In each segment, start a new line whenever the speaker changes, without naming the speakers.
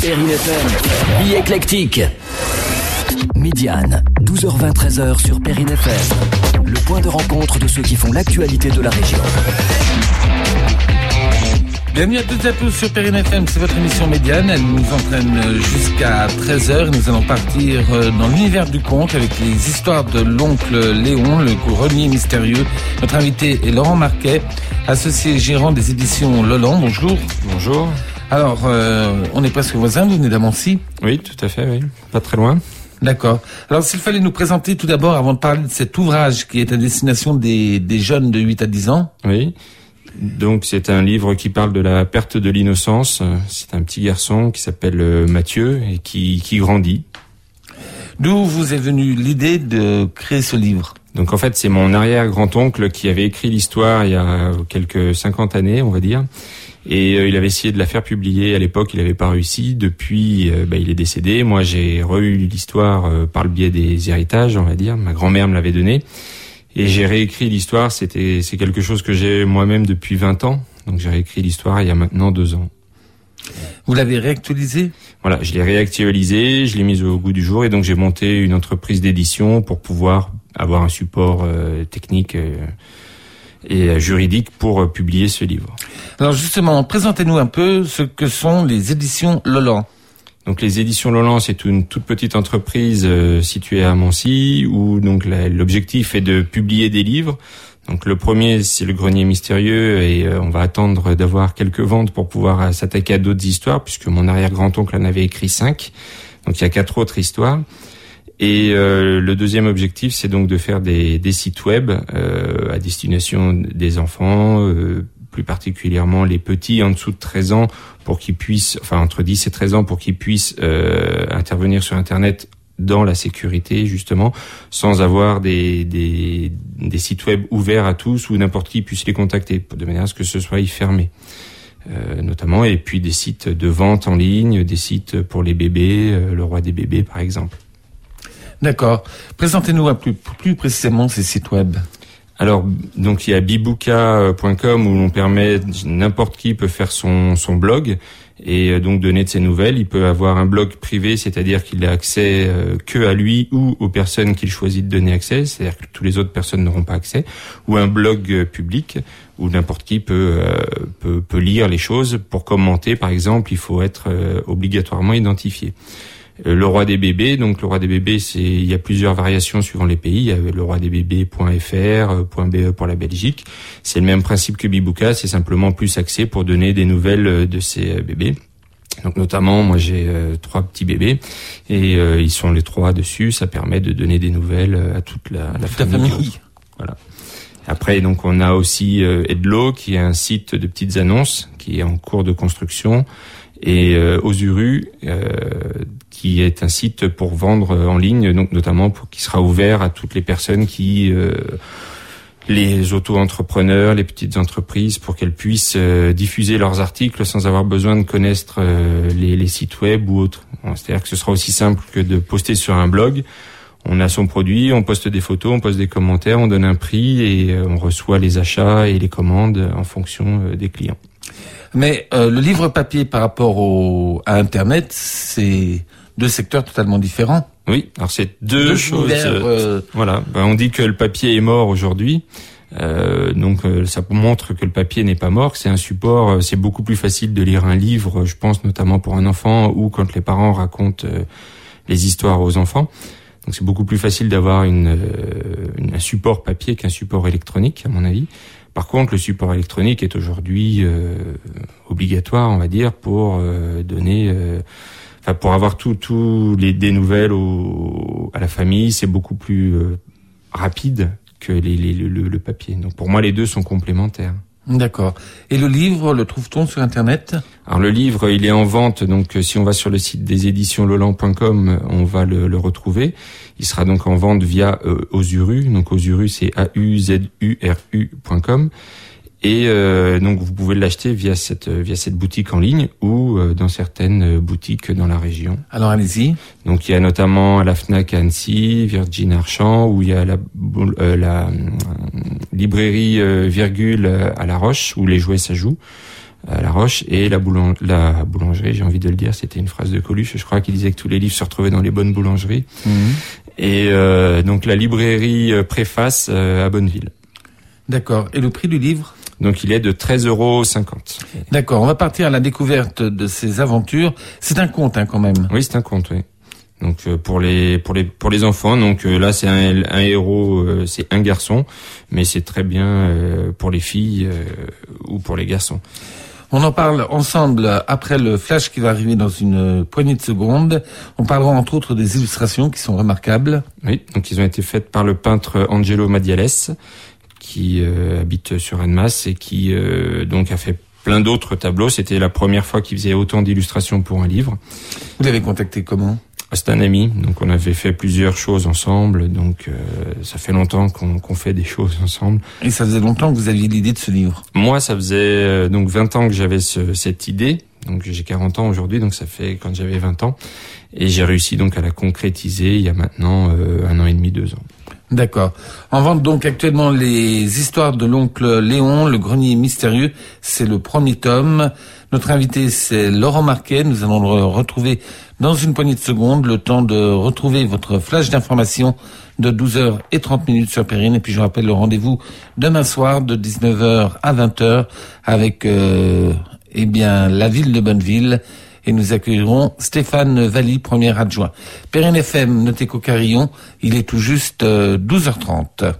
Perrine FM, vie éclectique. Médiane, 12h20, 13h sur Perrine FM. Le point de rencontre de ceux qui font l'actualité de la région.
Bienvenue à toutes et à tous sur Perrine FM, c'est votre émission Médiane. Elle nous entraîne jusqu'à 13h. Nous allons partir dans l'univers du conte avec les histoires de l'oncle Léon, le grenier mystérieux. Notre invité est Laurent Marquet, associé gérant des éditions Lolan. Bonjour.
Bonjour.
Alors, on est presque voisins, vous venez d'Amancy?
Oui, tout à fait, oui. Pas très loin.
D'accord. Alors, s'il fallait nous présenter tout d'abord, avant de parler de cet ouvrage qui est à destination des jeunes de 8 à 10 ans.
Oui. Donc, c'est un livre qui parle de la perte de l'innocence. C'est un petit garçon qui s'appelle Mathieu et qui grandit.
D'où vous est venue l'idée de créer ce livre?
Donc, en fait, c'est mon arrière-grand-oncle qui avait écrit l'histoire il y a quelques 50 années, on va dire. Et il avait essayé de la faire publier. À l'époque, il n'avait pas réussi. Depuis, il est décédé. Moi, j'ai re-eu l'histoire par le biais des héritages, on va dire. Ma grand-mère me l'avait donné. Et j'ai réécrit l'histoire. C'est quelque chose que j'ai moi-même depuis 20 ans. Donc, j'ai réécrit l'histoire il y a maintenant 2 ans.
Vous l'avez réactualisé? Voilà,
je l'ai réactualisé, je l'ai mise au goût du jour. Et donc, j'ai monté une entreprise d'édition pour pouvoir avoir un support technique et juridique pour publier ce livre.
Alors justement, présentez-nous un peu ce que sont les éditions Lolan.
Donc les éditions Lolan, c'est une toute petite entreprise située à Amancy où donc l'objectif est de publier des livres. Donc le premier, c'est le grenier mystérieux et on va attendre d'avoir quelques ventes pour pouvoir s'attaquer à d'autres histoires puisque mon arrière-grand-oncle en avait écrit 5. Donc il y a 4 autres histoires. Et le deuxième objectif, c'est donc de faire des sites web à destination des enfants, plus particulièrement les petits en dessous de 13 ans, pour qu'ils puissent, enfin entre 10 et 13 ans, pour qu'ils puissent intervenir sur Internet dans la sécurité justement, sans avoir des sites web ouverts à tous où n'importe qui puisse les contacter, de manière à ce que ce soit fermé. Notamment, et puis des sites de vente en ligne, des sites pour les bébés, le roi des bébés par exemple.
D'accord. Présentez-nous plus précisément ces sites web.
Alors, donc il y a bibuka.com où l'on permet, n'importe qui peut faire son blog et donc donner de ses nouvelles. Il peut avoir un blog privé, c'est-à-dire qu'il a accès que à lui ou aux personnes qu'il choisit de donner accès, c'est-à-dire que toutes les autres personnes n'auront pas accès, ou un blog public où n'importe qui peut lire les choses. Pour commenter, par exemple, il faut être obligatoirement identifié. Le roi des bébés, donc le roi des bébés, il y a plusieurs variations suivant les pays. Il y a le roi des bébés.fr, .be pour la Belgique. C'est le même principe que Bibuka, c'est simplement plus axé pour donner des nouvelles de ces bébés. Donc notamment, moi j'ai 3 petits bébés et ils sont les 3 dessus. Ça permet de donner des nouvelles à toute la famille. Voilà. Après, donc on a aussi Edlo, qui est un site de petites annonces qui est en cours de construction, et Osuru, qui est un site pour vendre en ligne, donc notamment qui sera ouvert à toutes les personnes les auto-entrepreneurs, les petites entreprises, pour qu'elles puissent diffuser leurs articles sans avoir besoin de connaître les sites web ou autres. C'est-à-dire que ce sera aussi simple que de poster sur un blog. On a son produit, on poste des photos, on poste des commentaires, on donne un prix et on reçoit les achats et les commandes en fonction des clients.
Mais le livre papier par rapport à Internet, c'est 2 secteurs totalement différents.
Oui, alors c'est deux choses. Voilà, on dit que le papier est mort aujourd'hui. Donc ça montre que le papier n'est pas mort, que c'est un support. C'est beaucoup plus facile de lire un livre, je pense notamment pour un enfant ou quand les parents racontent les histoires aux enfants. Donc c'est beaucoup plus facile d'avoir un support papier qu'un support électronique, à mon avis. Par contre, le support électronique est aujourd'hui obligatoire, on va dire, pour donner, pour avoir des nouvelles à la famille. C'est beaucoup plus rapide que le papier. Donc pour moi, les deux sont complémentaires.
D'accord. Et le livre, le trouve-t-on sur Internet?
Alors le livre, il est en vente, donc si on va sur le site des éditions lolan.com, on va le retrouver. Il sera donc en vente via Osuru, donc Osuru c'est auzuru.com. Et donc vous pouvez l'acheter via cette boutique en ligne ou dans certaines boutiques dans la région.
Alors allez-y.
Donc il y a notamment à la Fnac à Annecy, Virgin Archamps, où il y a la librairie Virgule à La Roche où les jouets ça joue. à La Roche, et la boulangerie, j'ai envie de le dire, c'était une phrase de Coluche, je crois, qu'il disait que tous les livres se retrouvaient dans les bonnes boulangeries. Et donc la librairie Préface à Bonneville.
D'accord. Et le prix du livre ?
Donc il est de 13,50 €.
D'accord, on va partir à la découverte de ces aventures. C'est un conte quand même.
Oui, c'est un conte, oui. Donc pour les enfants, donc là c'est un héros, c'est un garçon, mais c'est très bien pour les filles ou pour les garçons.
On en parle ensemble après le flash qui va arriver dans une poignée de secondes. On parlera entre autres des illustrations qui sont remarquables.
Oui, donc ils ont été faites par le peintre Angelo Madiales, qui habite sur Annemasse et qui donc a fait plein d'autres tableaux. C'était la première fois qu'il faisait autant d'illustrations pour un livre.
Vous l'avez contacté comment ?
C'est un ami, donc on avait fait plusieurs choses ensemble, donc ça fait longtemps qu'on fait des choses ensemble.
Et ça faisait longtemps que vous aviez l'idée de ce livre ?
Moi, ça faisait donc 20 ans que j'avais cette idée, donc j'ai 40 ans aujourd'hui, donc ça fait quand j'avais 20 ans, et j'ai réussi donc à la concrétiser il y a maintenant 1 an et demi, 2 ans.
D'accord. En vente donc actuellement les histoires de l'oncle Léon, le grenier mystérieux, c'est le premier tome. Notre invité c'est Laurent Marquet, nous allons le retrouver dans une poignée de secondes, le temps de retrouver votre flash d'information de 12h30 sur Perrine. Et puis je rappelle le rendez-vous demain soir de 19h à 20h avec la ville de Bonneville. Et nous accueillerons Stéphane Valli, premier adjoint. Perrine FM, notez qu'au carillon, il est tout juste 12h30.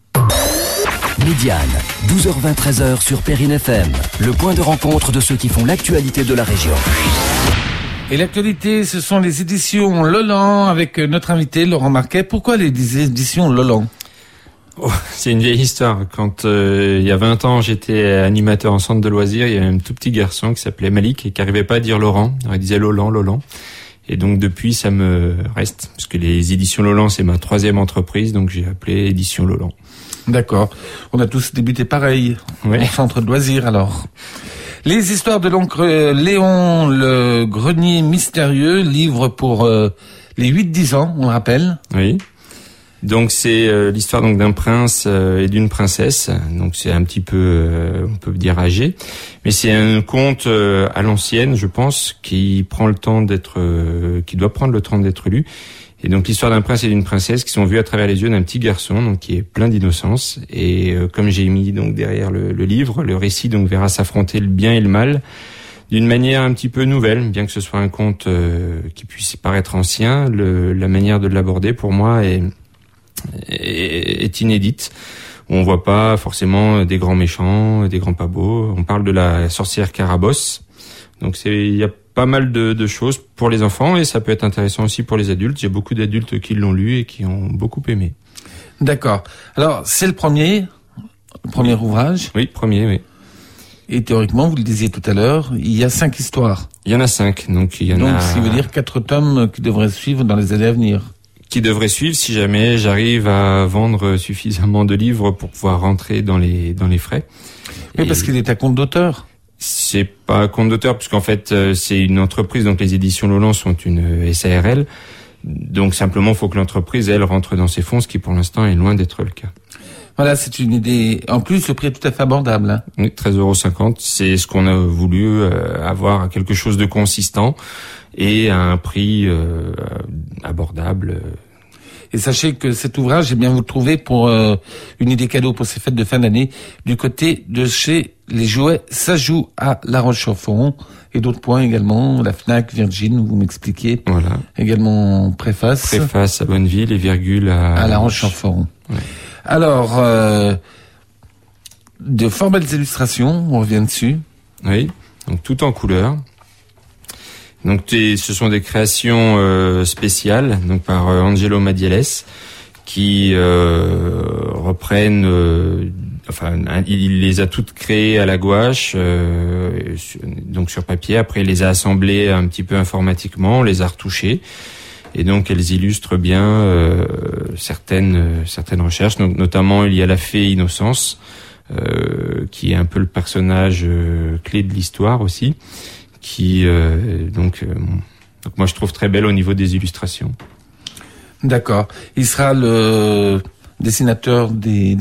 Médiane, 12h20, 13h sur Perrine FM, le point de rencontre de ceux qui font l'actualité de la région.
Et l'actualité, ce sont les éditions Lolan avec notre invité Laurent Marquet. Pourquoi les éditions Lolan ?
Oh, c'est une vieille histoire. Quand il y a 20 ans, j'étais animateur en centre de loisirs, il y avait un tout petit garçon qui s'appelait Malik et qui n'arrivait pas à dire Laurent. Alors, il disait Lolan. Et donc depuis, ça me reste. Parce que les éditions Lolan, c'est ma 3e entreprise, donc j'ai appelé éditions Lolan.
D'accord. On a tous débuté pareil, en centre de loisirs alors. Les histoires de l'oncle Léon, le grenier mystérieux, livre pour les 8-10 ans, on le rappelle.
Oui. Donc c'est l'histoire donc d'un prince et d'une princesse. Donc c'est un petit peu, on peut dire âgé, mais c'est un conte à l'ancienne, je pense, qui prend le temps d'être, qui doit prendre le temps d'être lu. Et donc l'histoire d'un prince et d'une princesse qui sont vus à travers les yeux d'un petit garçon, donc qui est plein d'innocence. Et comme j'ai mis donc derrière le livre, le récit donc verra s'affronter le bien et le mal d'une manière un petit peu nouvelle, bien que ce soit un conte qui puisse paraître ancien. La manière de l'aborder pour moi est inédite. On voit pas forcément des grands méchants, des grands pas beaux. On parle de la sorcière Carabosse. Donc il y a pas mal de choses pour les enfants et ça peut être intéressant aussi pour les adultes. J'ai beaucoup d'adultes qui l'ont lu et qui ont beaucoup aimé.
D'accord. Alors, c'est le premier ouvrage.
Oui, premier, oui.
Et théoriquement, vous le disiez tout à l'heure, il y a 5 histoires.
Il y en a 5. Donc, ce
qui veut dire 4 tomes qui devraient suivre dans les années à venir. Qui
devraient suivre si jamais j'arrive à vendre suffisamment de livres pour pouvoir rentrer dans les frais.
Oui, parce qu'il est à compte d'auteur.
C'est pas un compte d'auteur, puisqu'en fait, c'est une entreprise, donc les éditions Lolan sont une SARL. Donc simplement, il faut que l'entreprise, elle, rentre dans ses fonds, ce qui pour l'instant est loin d'être le cas.
Voilà, c'est une idée. En plus, le prix est tout à fait abordable. Hein.
Oui, 13,50 €. C'est ce qu'on a voulu avoir, quelque chose de consistant et à un prix abordable.
Et sachez que cet ouvrage, eh bien, vous le trouvez pour une idée cadeau pour ces fêtes de fin d'année du côté de chez les jouets Ça joue à La Roche-sur-Foron et d'autres points également, la Fnac, Virgin, vous m'expliquez.
Voilà.
Également Préface.
Préface à Bonneville et Virgule à
La Roche-sur-Foron. Ouais. Alors, de fort belles illustrations, on revient dessus.
Oui, donc tout en couleur. Donc ce sont des créations spéciales, donc par Angelo Madiales, qui reprennent. Il les a toutes créées à la gouache, donc sur papier. Après, il les a assemblées un petit peu informatiquement, on les a retouchées, et donc elles illustrent bien certaines recherches. Donc notamment, il y a la fée Innocence, qui est un peu le personnage clé de l'histoire aussi. Qui donc moi je trouve très belle au niveau des illustrations.
D'accord. Il sera le dessinateur des suivants ?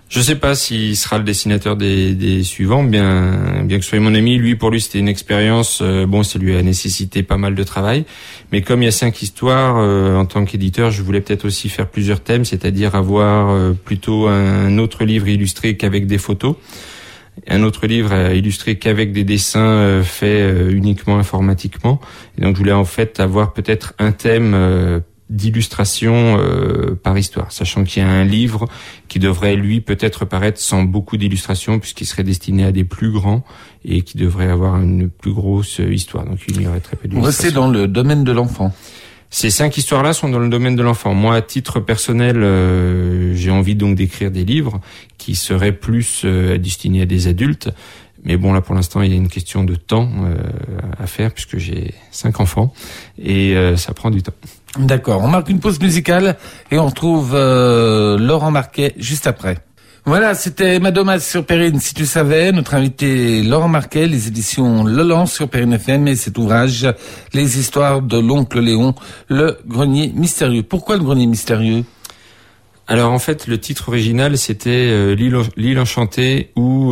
Je sais pas s'il sera le dessinateur des suivants, bien que ce soit mon ami. Pour lui, c'était une expérience. Ça lui a nécessité pas mal de travail. Mais comme il y a 5 histoires, en tant qu'éditeur, je voulais peut-être aussi faire plusieurs thèmes, c'est-à-dire avoir plutôt un autre livre illustré qu'avec des photos. Un autre livre illustré qu'avec des dessins faits uniquement informatiquement. Et donc, je voulais en fait avoir peut-être un thème d'illustration par histoire, sachant qu'il y a un livre qui devrait, lui, peut-être paraître sans beaucoup d'illustrations, puisqu'il serait destiné à des plus grands et qui devrait avoir une plus grosse histoire. Donc, il y aurait très peu d'illustrations.
C'est dans le domaine de l'enfant.
Ces 5 histoires-là sont dans le domaine de l'enfant. Moi, à titre personnel, j'ai envie donc d'écrire des livres qui seraient plus destinés à des adultes. Mais bon, là, pour l'instant, il y a une question de temps à faire puisque j'ai 5 enfants et ça prend du temps.
D'accord. On marque une pause musicale et on retrouve Laurent Marquet juste après. Voilà, c'était Madomas sur Perrine, si tu savais. Notre invité Laurent Marquet, les éditions Lolan sur Perrine FM et cet ouvrage, les histoires de l'oncle Léon, le grenier mystérieux. Pourquoi le grenier mystérieux ?
Alors en fait, le titre original c'était l'île enchantée ou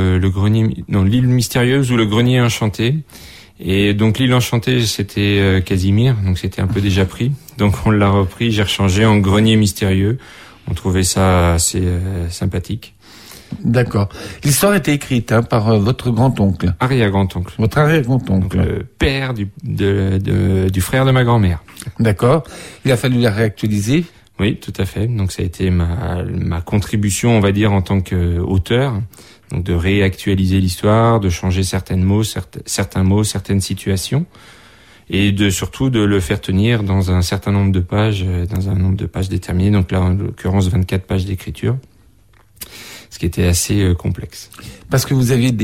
l'île mystérieuse ou le grenier enchanté. Et donc l'île enchantée c'était Casimir, donc c'était un peu déjà pris. Donc on l'a repris, j'ai rechangé en grenier mystérieux. On trouvait ça assez sympathique.
D'accord. L'histoire était écrite par votre grand-oncle.
Arrière-grand-oncle.
Votre arrière-grand-oncle.
Donc, le père du frère de ma grand-mère.
D'accord. Il a fallu la réactualiser.
Oui, tout à fait. Donc ça a été ma contribution, on va dire, en tant qu'auteur. Donc de réactualiser l'histoire, de changer certains mots, certaines situations. Et surtout de le faire tenir dans un certain nombre de pages, déterminé. Donc là, en l'occurrence, 24 pages d'écriture. Ce qui était assez complexe.
Parce que vous aviez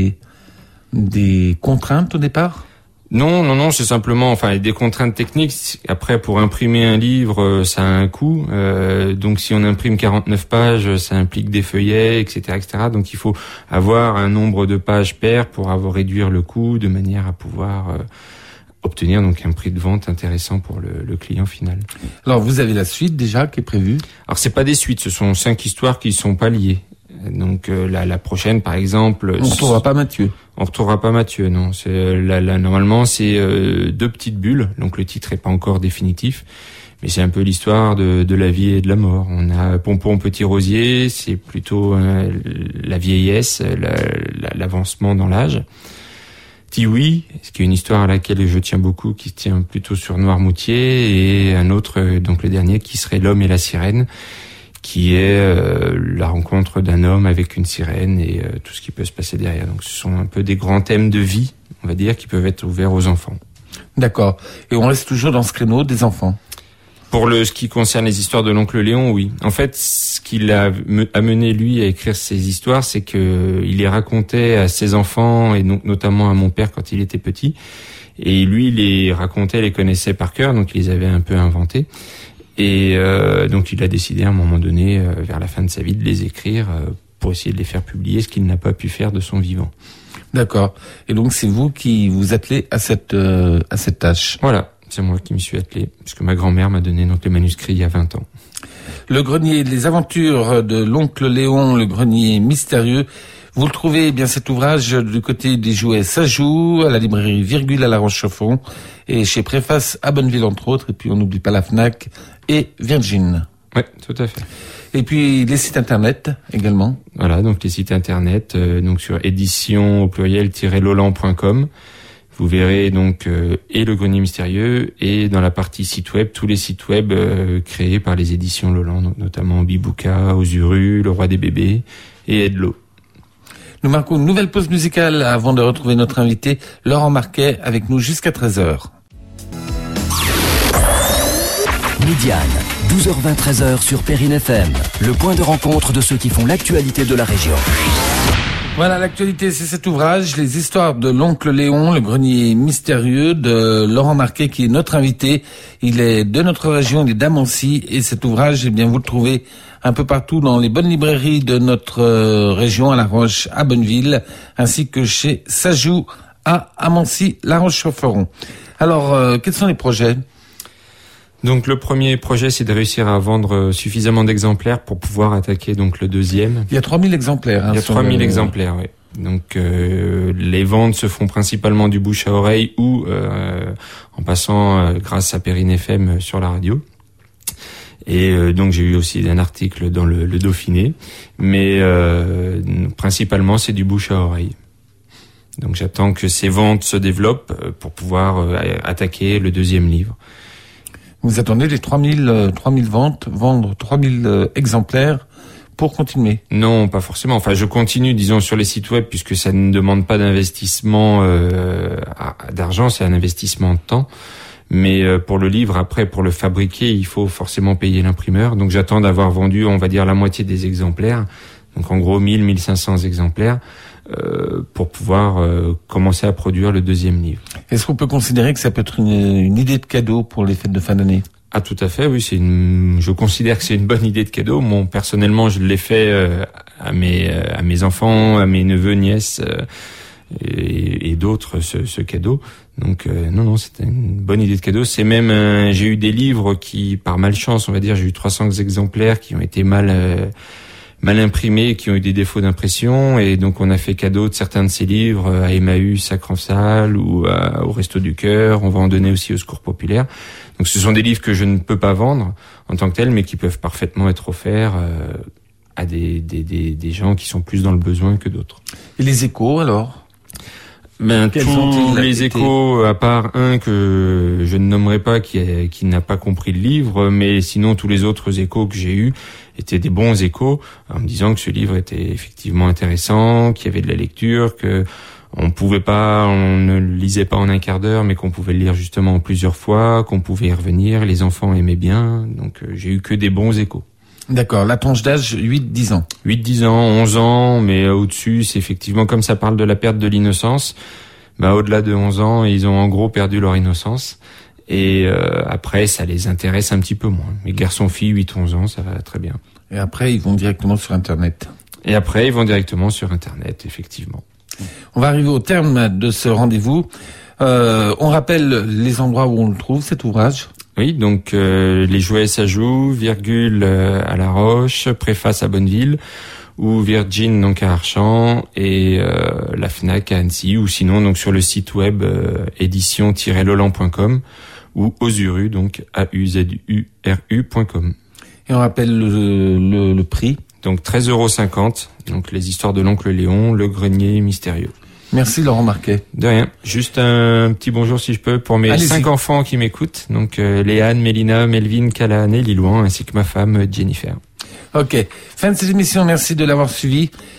des contraintes au départ ?
Non, c'est simplement, des contraintes techniques. Après, pour imprimer un livre, ça a un coût. Donc, si on imprime 49 pages, ça implique des feuillets, etc., etc. Donc, il faut avoir un nombre de pages pair pour réduire le coût de manière à pouvoir obtenir donc un prix de vente intéressant pour le client final.
Alors, vous avez la suite déjà qui est prévue ? Alors,
c'est pas des suites, ce sont 5 histoires qui sont pas liées. Donc la prochaine, par exemple,
on retrouvera pas Mathieu.
On retrouvera pas Mathieu, non. C'est normalement c'est 2 petites bulles. Donc le titre est pas encore définitif, mais c'est un peu l'histoire de la vie et de la mort. On a Pompon Petit Rosier, c'est plutôt la vieillesse, l'avancement dans l'âge. Tiwi, ce qui est une histoire à laquelle je tiens beaucoup, qui tient plutôt sur Noirmoutier, et un autre, donc le dernier, qui serait L'homme et la sirène, qui est la rencontre d'un homme avec une sirène et tout ce qui peut se passer derrière. Donc ce sont un peu des grands thèmes de vie, on va dire, qui peuvent être ouverts aux enfants.
D'accord. Et on reste toujours dans ce créneau des enfants.
Pour ce qui concerne les histoires de l'oncle Léon, oui. En fait, ce qui l'a amené lui à écrire ces histoires, c'est que il les racontait à ses enfants et donc notamment à mon père quand il était petit. Et lui, il les racontait, les connaissait par cœur, donc il les avait un peu inventés. Et donc il a décidé à un moment donné, vers la fin de sa vie, de les écrire pour essayer de les faire publier, ce qu'il n'a pas pu faire de son vivant.
D'accord. Et donc c'est vous qui vous attelez à cette tâche.
Voilà, c'est moi qui m'y suis attelé, puisque ma grand-mère m'a donné donc les manuscrits il y a 20 ans.
Le grenier, les aventures de l'oncle Léon, le grenier mystérieux. Vous le trouvez, bien, cet ouvrage du côté des jouets Sajou, à la librairie Virgule à La Roche-sur-Fonds, et chez Préface à Bonneville, entre autres, et puis on n'oublie pas la Fnac et Virgin.
Ouais, tout à fait.
Et puis les sites internet également.
Voilà, donc les sites internet, donc sur édition au pluriel-lolan.com. Vous verrez donc et le grenier mystérieux et dans la partie site web tous les sites web créés par les éditions Lolan, donc notamment Bibouka, Ozuru, Le Roi des bébés et Edlo.
Nous marquons une nouvelle pause musicale avant de retrouver notre invité Laurent Marquet avec nous jusqu'à 13h.
Médiane, 12h20, 13h sur Perrine FM, le point de rencontre de ceux qui font l'actualité de la région.
Voilà, l'actualité, c'est cet ouvrage, les histoires de l'oncle Léon, le grenier mystérieux de Laurent Marquet, qui est notre invité. Il est de notre région, il est d'Amancy, et cet ouvrage, eh bien, vous le trouvez un peu partout dans les bonnes librairies de notre région, à La Roche, à Bonneville, ainsi que chez Sajou, à Amancy, La Roche-sur-Foron. Alors, quels sont les projets ?
Donc le premier projet, c'est de réussir à vendre suffisamment d'exemplaires pour pouvoir attaquer donc le deuxième.
Il y a 3000 exemplaires.
Il y a 3000 exemplaires, oui. Donc les ventes se font principalement du bouche à oreille ou en passant grâce à Perrine FM sur la radio. Et donc j'ai eu aussi un article dans le Dauphiné, mais principalement c'est du bouche à oreille. Donc j'attends que ces ventes se développent pour pouvoir attaquer le deuxième livre.
Vous attendez les 3000 ventes, vendre 3000 exemplaires pour continuer?
Non, pas forcément. Enfin, je continue, disons, sur les sites web, puisque ça ne demande pas d'investissement d'argent, c'est un investissement de temps. Mais pour le livre, après, pour le fabriquer, il faut forcément payer l'imprimeur. Donc j'attends d'avoir vendu, on va dire, la moitié des exemplaires. Donc en gros 1500 exemplaires pour pouvoir commencer à produire le deuxième livre.
Est-ce qu'on peut considérer que ça peut être une idée de cadeau pour les fêtes de fin d'année?
Ah, tout à fait, oui, je considère que c'est une bonne idée de cadeau. Moi, personnellement, je l'ai fait à mes enfants, à mes neveux, nièces et d'autres ce cadeau. Donc non, c'était une bonne idée de cadeau. C'est même j'ai eu des livres qui, par malchance, on va dire, j'ai eu 300 exemplaires qui ont été mal imprimés, qui ont eu des défauts d'impression, et donc on a fait cadeau de certains de ces livres à Emmaüs, à Cransal ou au Resto du Cœur. On va en donner aussi au Secours Populaire. Donc ce sont des livres que je ne peux pas vendre en tant que tels, mais qui peuvent parfaitement être offerts à des gens qui sont plus dans le besoin que d'autres.
Et les échos alors?
Tous les échos, à part un que je ne nommerai pas, qui n'a pas compris le livre, mais sinon tous les autres échos que j'ai eus étaient des bons échos, en me disant que ce livre était effectivement intéressant, qu'il y avait de la lecture, que on ne le lisait pas en un quart d'heure, mais qu'on pouvait le lire justement en plusieurs fois, qu'on pouvait y revenir, les enfants aimaient bien, donc j'ai eu que des bons échos.
D'accord, la tranche d'âge 8-10 ans.
8-10 ans, 11 ans, mais au-dessus, c'est effectivement, comme ça parle de la perte de l'innocence, au-delà de 11 ans, ils ont en gros perdu leur innocence. Et après, ça les intéresse un petit peu moins. Mais garçons-filles, 8-11 ans, ça va très bien.
Et après, ils vont directement sur Internet.
Effectivement.
On va arriver au terme de ce rendez-vous. On rappelle les endroits où on le trouve, cet ouvrage.
Oui, donc les jouets s'ajoutent, virgule à La Roche, préface à Bonneville, ou Virgin donc à Archamps, et la Fnac à Annecy, ou sinon donc sur le site web édition-lolan.com ou Auzuru, donc AUZURU.com.
Et on rappelle le prix.
Donc 13,50 €, donc les histoires de l'oncle Léon, le grenier mystérieux.
Merci Laurent Marquet.
De rien. Juste un petit bonjour si je peux pour mes 5 enfants qui m'écoutent. Donc Léane, Mélina, Melvin, Callahan et Lilouan, ainsi que ma femme Jennifer.
Ok. Fin de cette émission. Merci de l'avoir suivi.